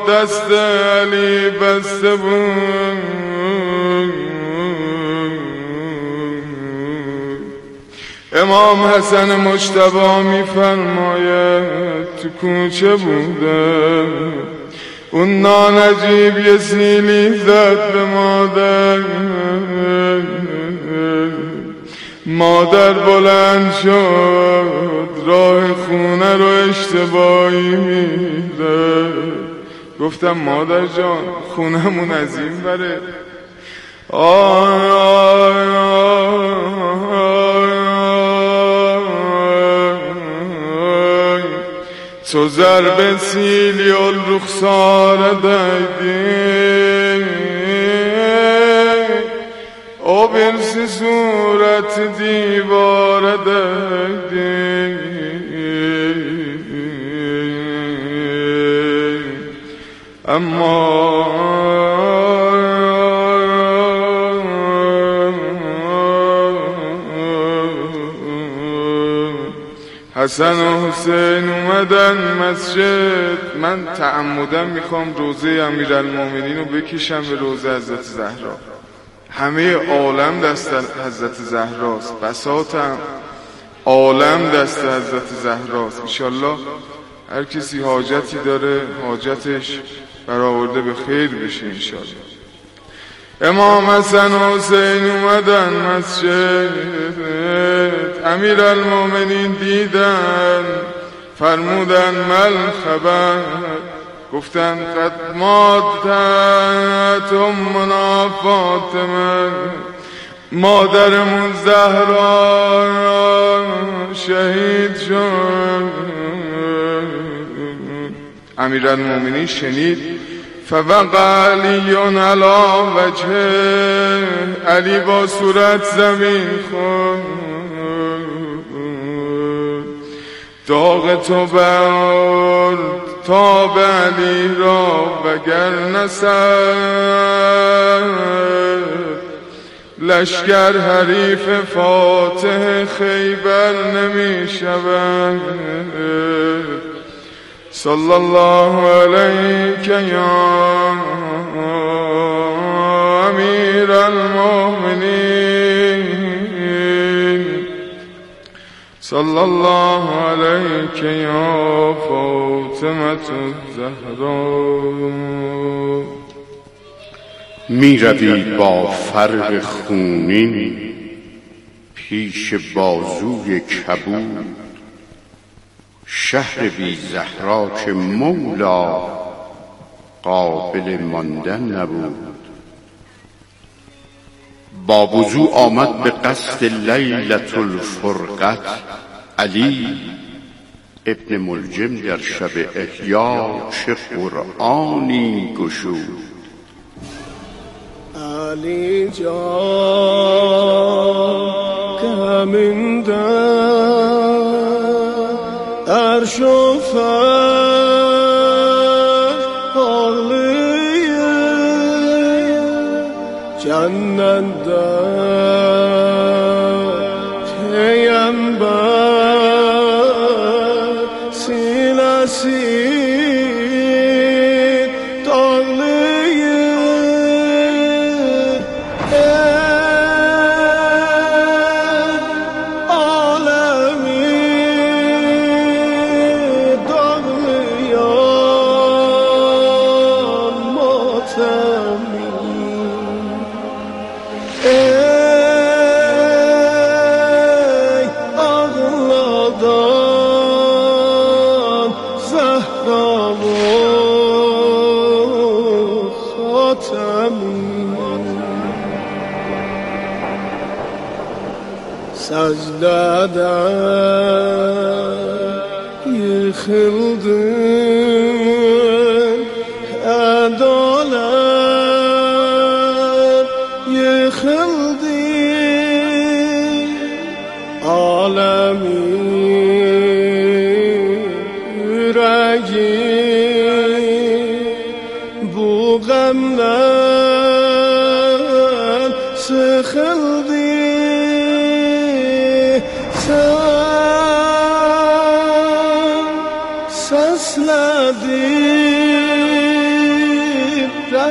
دست علی بسته بود. امام حسن مجتبی میفرماید تو کوچه بوده، اون نانجیب یه سیلی زد به مادر. مادر بلند شد راه خونه رو اشتباهی میره. گفتم مادر جان خونمون از این بره. آی آی آی تو ضرب سیلی الرخسار دیدی او برسی صورت دیوار دیدی. اما حسن و حسین اومدن مسجد. من تعمدن میخوام روزه امیرالمومنین رو بکشم به روزه حضرت زهرا. همه عالم دست حضرت زهراست، بساطم عالم دست حضرت زهراست. انشالله هر کسی حاجتی داره حاجتش برآورده به خیر بشه انشالله. امام حسن و حسین اومدن مسجد. امیرالمومنین دیدن فرمودن مل خبر. گفتن قد ماتت امنا فاطمه، مادرمون زهرا شهید شد. امیرالمومنین شنید فوقع علی علی وجهه، علی با صورت زمین خورد. داغ تو برد تا به علی را وگر نسد، لشکر حریف فاتح خیبر نمی شود. صلی الله علیک یا امیر المؤمنین، صلی الله علیک یا فاطمة الزهرا. می روی با فرق خونین پیش بازوی کبود، شهر بی زهرا که مولا قابل ماندن نبود. با وضو آمد به قصد لیلة الفرقت علی ابن ملجم در شب احیا چه قرآنی گشود. علی جان کمین عرش و فرش آغلیه، جنت در پیمبر سینه سین داغلیه. سجده در yıkıldın, adalet yıkıldı, alemin yüreği bu gamdan sıkıldı. Sen sesledin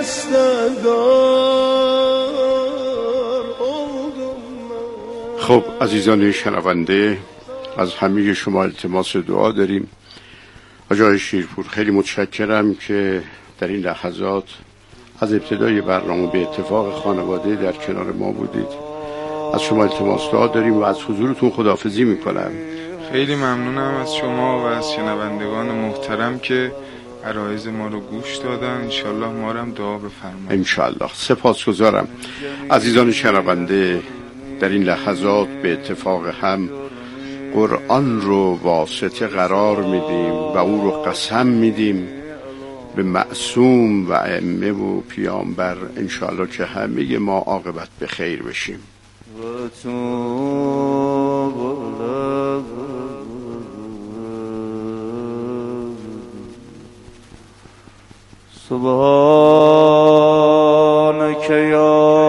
خسته‌دار oldum من. خب عزیزان شنونده، از همه شما التماس دعا داریم. آقای شیرپور خیلی متشکرم که در این لحظات از ابتدای برنامه به اتفاق خانواده در کنار ما بودید. از شما التماس دعا داریم و از حضورتون خداحافظی میکنم. خیلی ممنونم از شما و از شنوندگان محترم که عرایض ما رو گوش دادن. انشالله ما رو هم دعا بفرمایید. انشالله. سپاسگزارم. عزیزان شنونده، در این لحظات به اتفاق هم قرآن رو واسطه قرار میدیم و او رو قسم میدیم به معصوم و ائمه و پیامبر، انشالله که همه ما عاقبت به خیر بشیم. سبحانك یا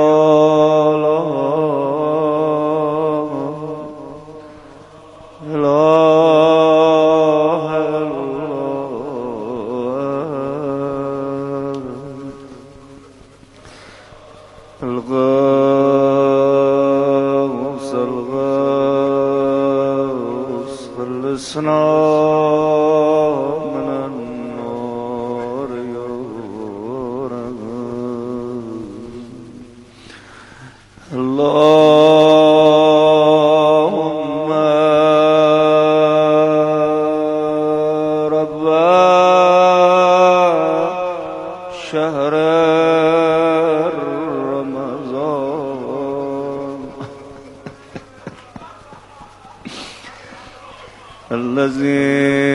الذي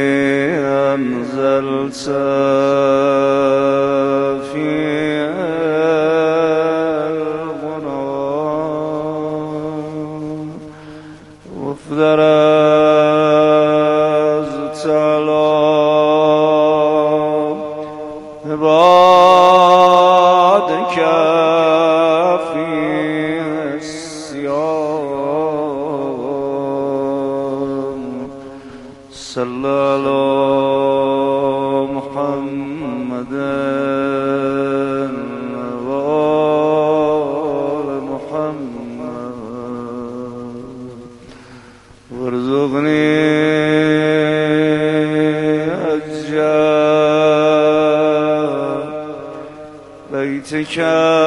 أنزلت فيه القرآن وافترضت على عبادك فيه الصيام صلى على محمد وآل محمد وارزقني أجر بيتك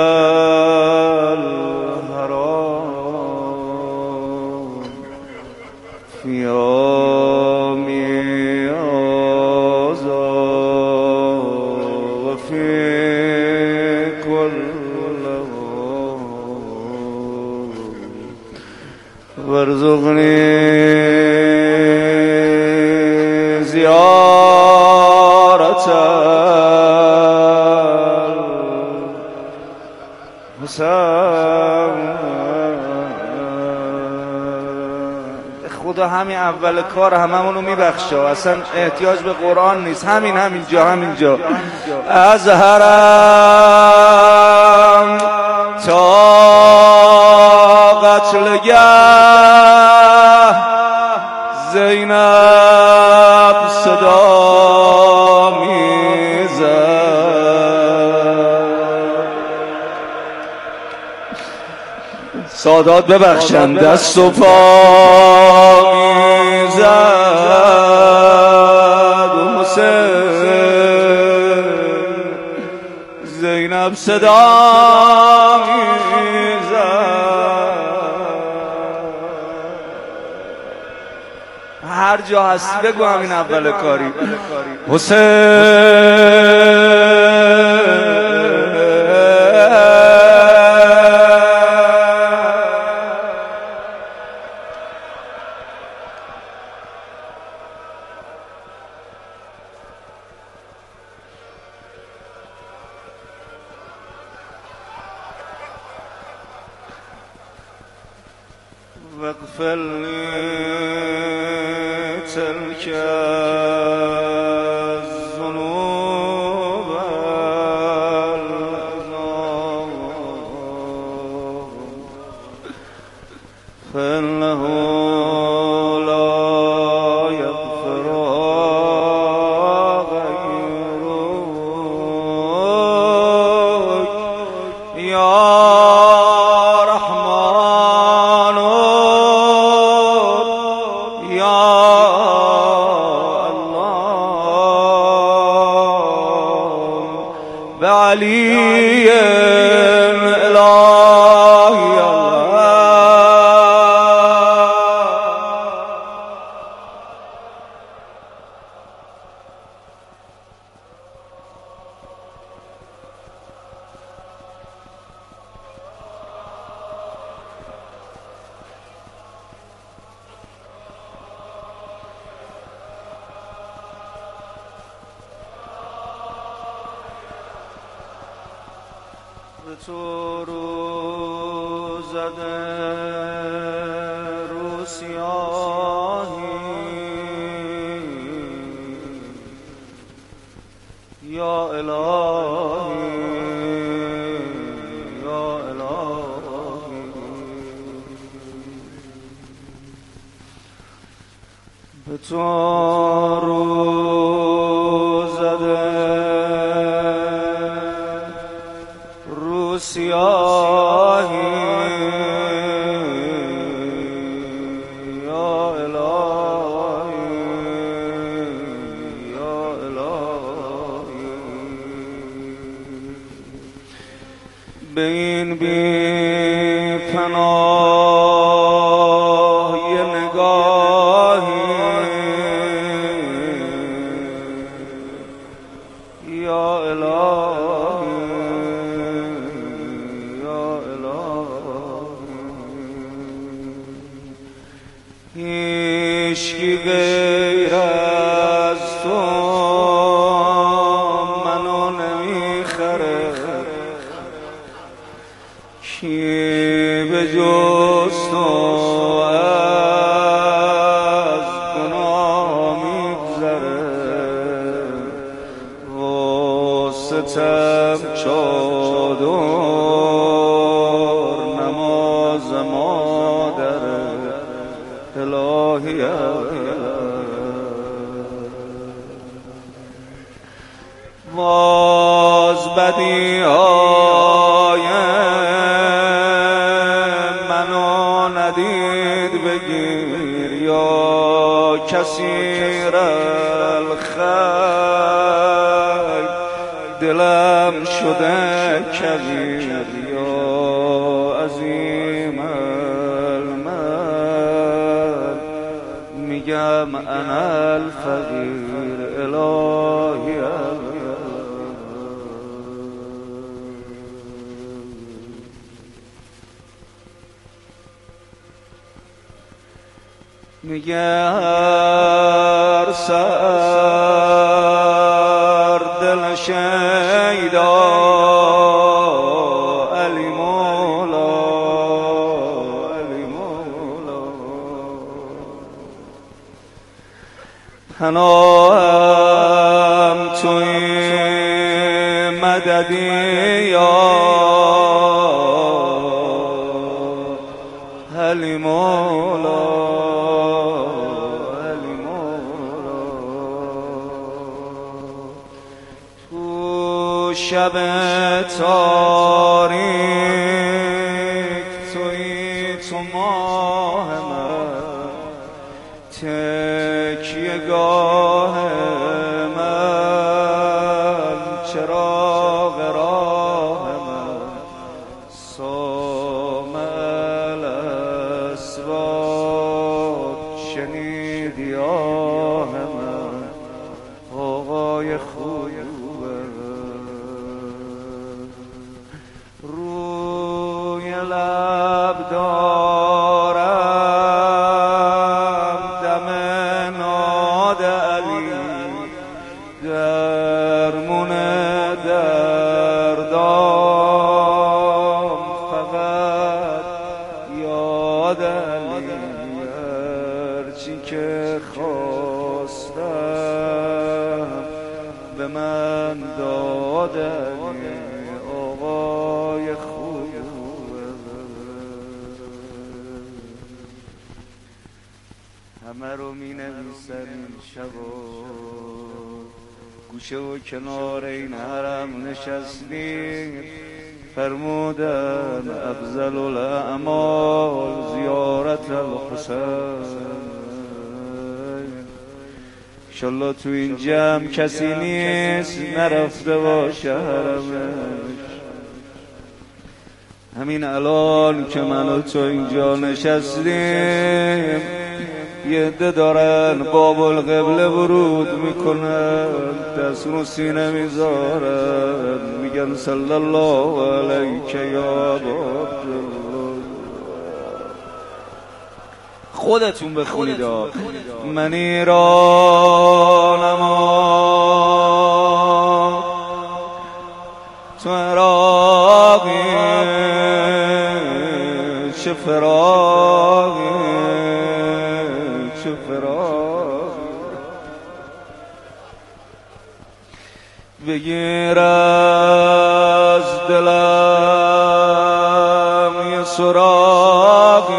الحرام في وارزقني زيارة الحسين. خدا همین اول کار هممونو میبخشه، اصلا احتیاج به قرآن نیست. همینجا از حرم تا قتلگه زینب صدا میزد. سادات ببخشند دست و پا میزد و حسین زینب صدا میزد. هر جا هستی بگو همین اول کاری حسین. واغفر لي تلك الذنوب العظام فإنه لا يغفر غيره به علی الهی تو رو زده رو سیاهی یا الهی یا الهی به تو رو زده سیاهی یا الهی یا الهی به این بی پناه نگاهی یا الهی هیچکی غیر از تو منو نمیخره کی به جز تو از گناه میگذره و ستم چادر نماز مادره الهی باز بدی های منو ندید بگیر یا کثیر الخیر دلم شده کبیر یا عظیم میگم انا الفقیر الهی میگه هر سر دل شیدا علی مولا علی مولا پناهم توی مددی یا علی مولا علی مولا تو شب تاریک توی تو ماه من تکیه گاه من چراغ راه من سامل اسواد شنیدی آه من آقای خوبه روی لب دارم دم ناد علی درمون دردام فقط یاد علی هرچی که خواستم به من داد علی آقای خوبه همه رو می نویسن این شبا گوشه و کنار این حرم نشستیم فرمودن افضل الاعمال زیارت الحسین انشالله تو این جمع کسی نیست نرفته باشه حرمش. همین الان که من و تو اینجا نشستیم یه عده دارن باب القبله ورود میکنن، دست رو سینه میذارن، میگن صلی الله علیک یا ابا عبدالله. خودتون بخونید من ایرانم تو عراقی چه فراقی چه فراقی، بگیر از دلم یه سراغی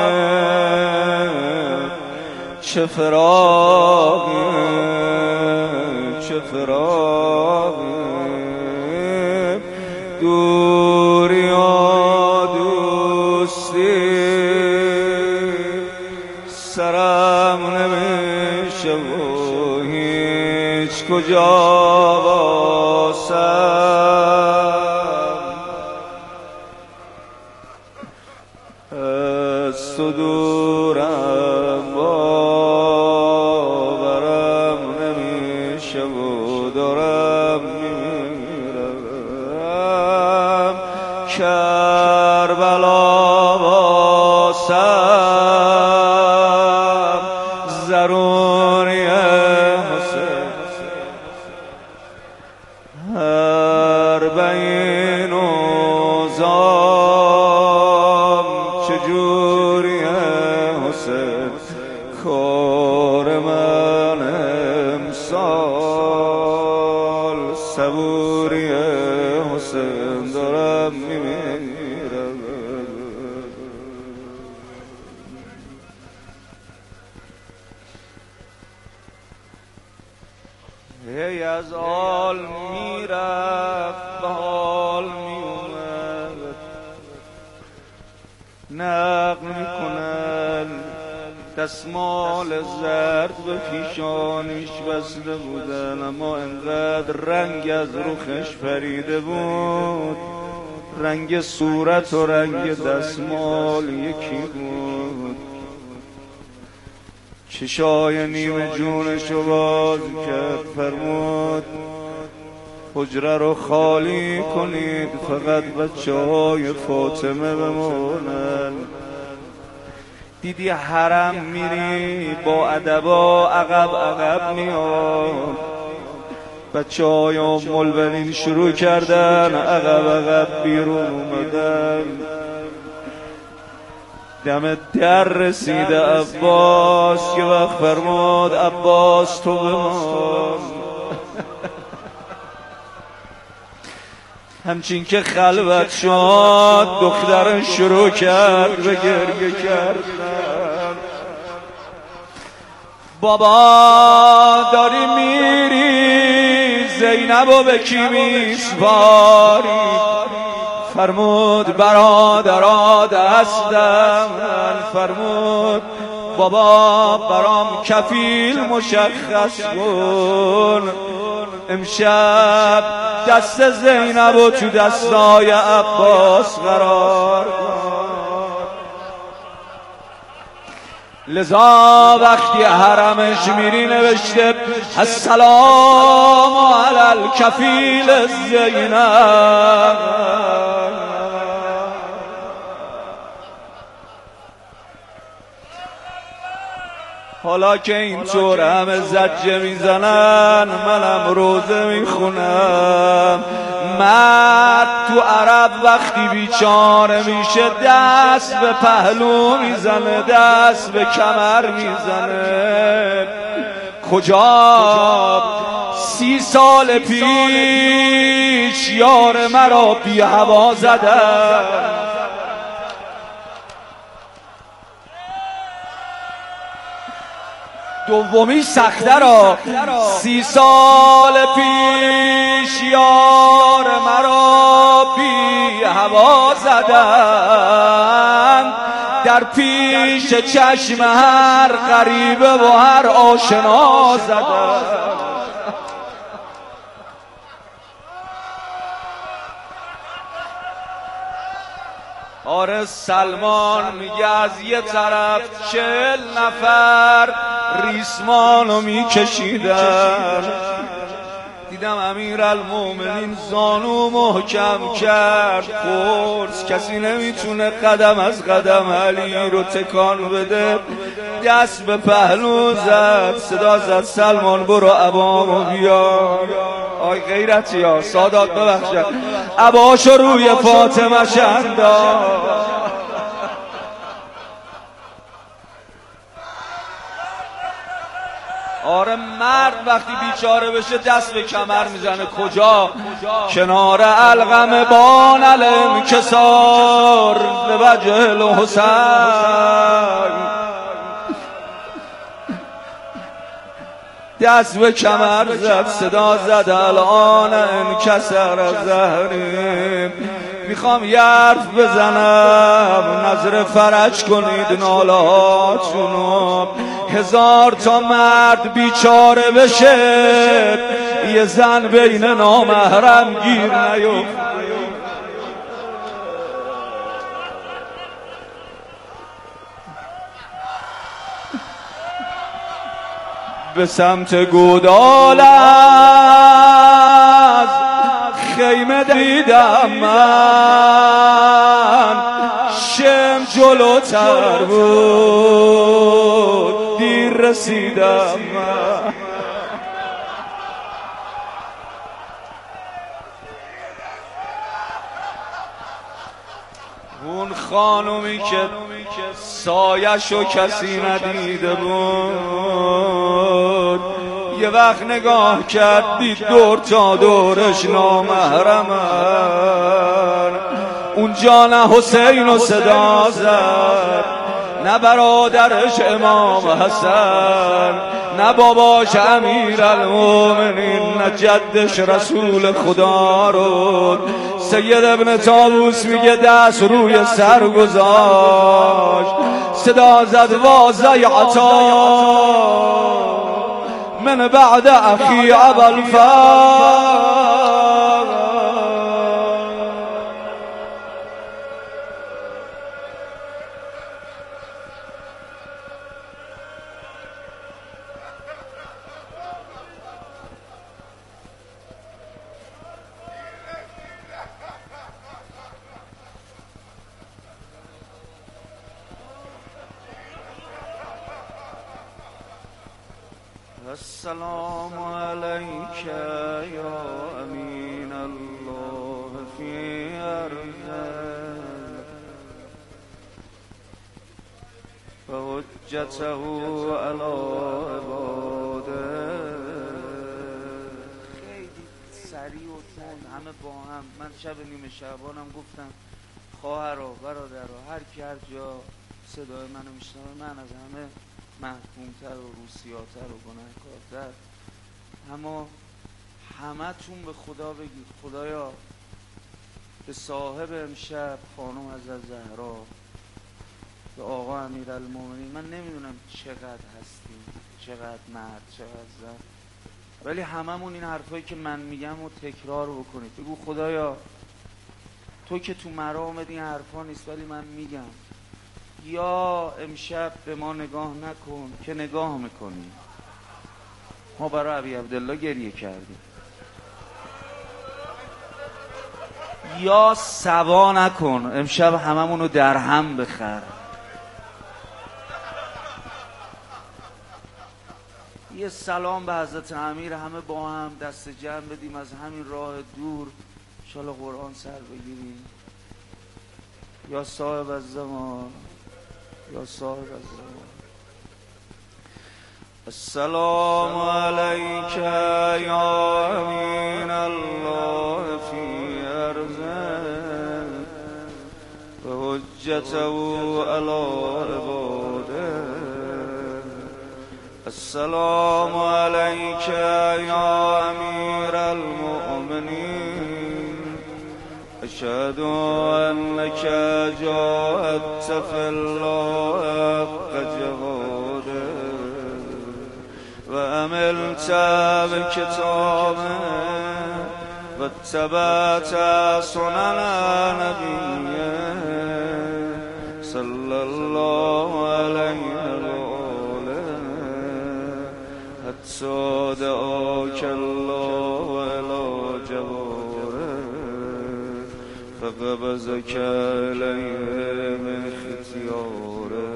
چه فراقی چه فراقی، دوری و دوستی سرم نمیشه و هیچ کجا باسم از تو دورم باورم نمیشه و دارم میمیرم کربلا باسم ضروری حسین اربعین و زام چجوری حسین کار من امسال صبوری حسین دارم میمیرم. هی از آل میرفت به حال میومد، نقل میکنن دستمال زرد به پیشانیش بسته بودن، اما انقدر رنگ از رخش پریده بود، رنگ صورت و رنگ دستمال یکی بود. چشای نیمه جونشو باز کرد، فرمود حجره رو خالی کنید، فقط بچه‌های فاطمه بمونن. دیدی حرم میری با ادبا عقب عقب میاد، بچه‌های ام البنین شروع کردن عقب عقب بیرون اومدن. دم در رسیده عباس که وقت فرمود عباس تو بمان. همچین که خلوت شد دخترن شروع کرد به گریه کردن. بابا داری میری زینبو به کی میسپاری؟ فرمود برادرا دستم، فرمود بابا برام کفیل مشخص کن، امشب دست زینبو تو دستای عباس قرار کن. لذا وقتی حرمش میری نوشته السلام علی الکفیل زینب. حالا که اینطور همه زجه میزنن منم روزه میخونم. مرد تو عرب وقتی بیچاره میشه دست به پهلو میزنه، دست به کمر میزنه. کجا 30 سال پیش یار مرا بی هوا زدن، دومی سخته را 30 سال پیش یار مرا بی هوا زدن، در پیش چشم هر غریبه و هر آشنا زدم. آره سلمان میگه از یه طرف 40 نفر ریسمانو میکشیدن، دیدم امیرالمومنین زانو محکم کرد، قرص کسی نمیتونه قدم از قدم علی رو تکان بده، دست به پهلو زد، صدا زد سلمان برو عبامو بیار. آی غیرتی ها سادات ببخشد، عباشو روی فاطمه شنداد. آره مرد وقتی بیچاره بشه دست به کمر میزنه. کجا؟ کنار القم بان الانکسار لوجه الحسین، دست به کمر زد، صدا زد الان انکسر زهریم. میخوام یه حرف بزنم، نظر فرج کنید نالهاتونو. 1000 تا مرد بیچاره بشه، یه زن بین نامحرم گیر نیفته. به سمت گودال از خیمه دیدم من، شم جلوتر بود دیر رسیدم من. اون خانومی که سایه‌شو کسی ندیده بود، یه وقت نگاه کرد دید دور تا دورش نامحرمن. اونجا نه حسین و صدا زد، نه برادرش امام حسن، نه باباش امیرالمومنین، نه جدش رسول خدا رو. سید ابن طاووس میگه دست روی سر گذاشت، صدا زد وازیعتا من بعد اخی ابوالفضل. السلام علیک یا امین الله فی ارضه و حجته علی عباده. خیلی سریع و تند همه با هم. من شب نیمه شعبانم گفتم خواهرها برادرها هر کی هر جا صدای منو میشنوه، من از همه محکومتر و روسیاتر و گناهکارتر، اما همه تون به خدا بگید خدایا به صاحب امشب خانم حضرت زهرا، به آقا امیرالمومنین، من نمیدونم چقدر هستیم، چقدر مرد، چقدر زن، ولی هممون این حرفایی که من میگم رو تکرار بکنید. بگو خدایا تو که تو مرامت این حرفا نیست ولی من میگم، یا امشب به ما نگاه نکن که نگاه میکنی. ما برای ابی عبدالله گریه کردیم. یا سوا نکن امشب هممونو در هم بخر. یه سلام به حضرت امیر همه با هم دست جمع بدیم، از همین راه دور انشاءالله قرآن سر بگیریم. یا صاحب الزمان، یا صاحب الزمان. السلام علیک یا امین الله فی ارضه و حجته علی عباده. السلام علیک یا امیر المؤمنین أشهد أنك جاهدت في الله حق جهاده وعملت بكتابه واتبعت سنن نبيه صلى الله عليه وآله حتى دعاك الله إلى جواره فقبضك إليه باختياره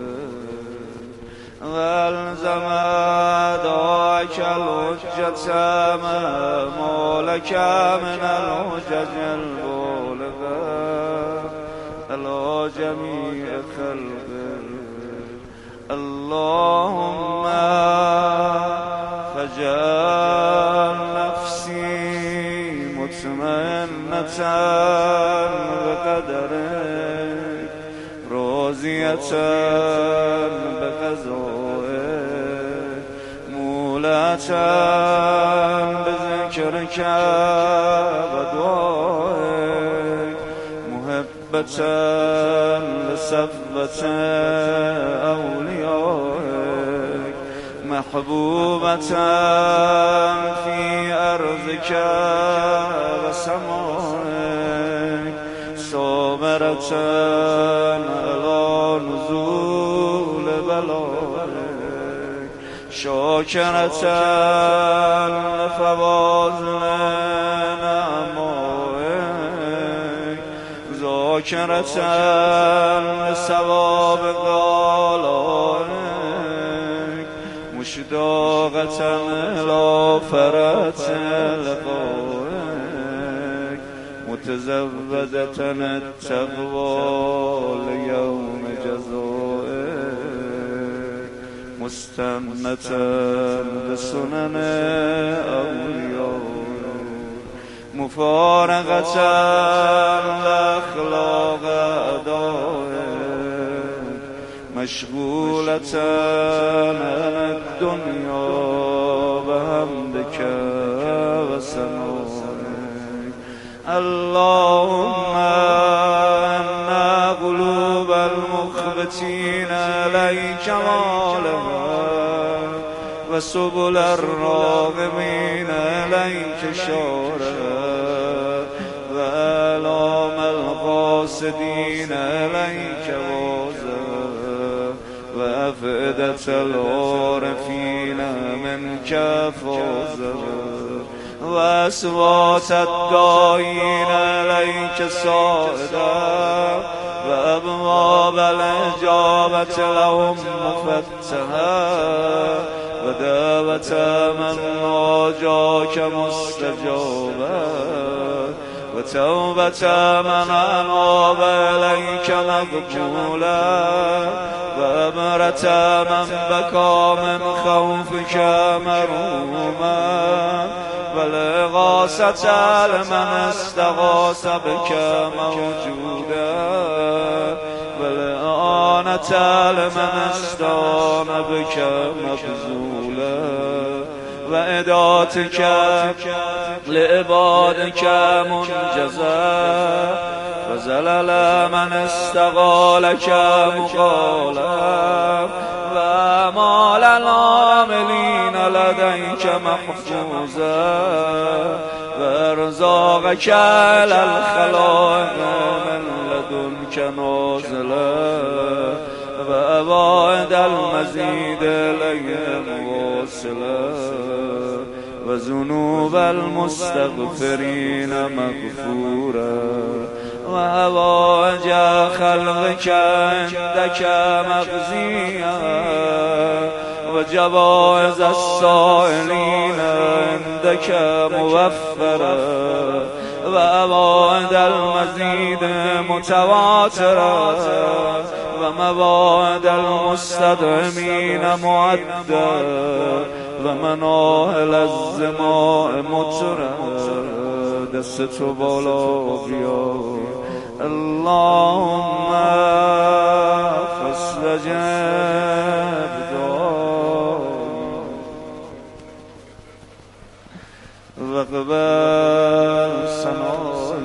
والزم دعاك الحجة ما لك من الحجج البالغة على جميع خلقه اللهم فاجعل نفسي مطمئنة بقدرك راضية بقضائك مولة بذكرك ودعائك محبة لصفوة أوليائك محبوبة في أرضك وسمائك صابرة على نزول بلائك شاكرة لفواضل نعمائك ذاكرة لثواب قالائك مشتاقة إلى فرات لقائك متزودة التقوى ليوم جزائك مستنة بسنن أوليائك مفارقة لأخلاق أدائك مشغولة عن الدنيا بحمدك وثنائك اللهم إن قلوب المخبتين إليك مالها وسبل الراغبين إليك شارها وآلام القاصدين إليك وازها وأفئدة العارفين منك فازها وأصوات الداعين إليك صائدا وأبواب الإجابة لهم مفتحا ودعوة من ناجاك مستجابا وتوبة من أناب إليك مقبولا وأمرة من بكى من خوفك مرحوما والإغاثة لمن استغاث بك موجودا والإعانة لمن استعان بك مبذولا وإداتك لعبادك منجزا وزلل من استغالك مقالا وأمال العاملين لديك محفوظا وارزاقك على الخلائق من لدنك نازلا وأبعد المزيد إليهم واصلا وذنوب المستغفرين مغفورا وهواج خلقك عندك مغزيا وجوائز السائلين عندك موفرا وأوعد المزيد متواترا ومواعد المستدعمين معدا ومناهل الزماء مترا دست بالا بیا اللهم فاستجب دعا واقبل